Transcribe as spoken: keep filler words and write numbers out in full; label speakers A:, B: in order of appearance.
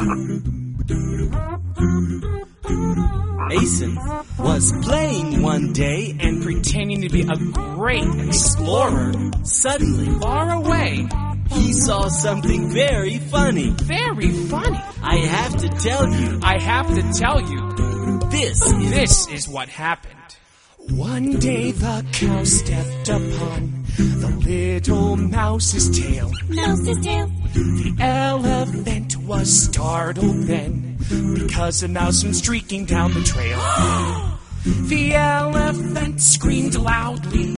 A: Asen was playing one day and
B: pretending to be a great explorer.
A: Suddenly,
B: Far away.
A: he saw something very funny.
B: Very funny.
A: I have to tell you,
B: I have to tell you,
A: this is...
B: this is what happened. One day the cow stepped upon the little mouse's tail.
C: Mouse's tail.
B: The elephant was startled then, because a mouse went streaking down the trail. The elephant screamed loudly.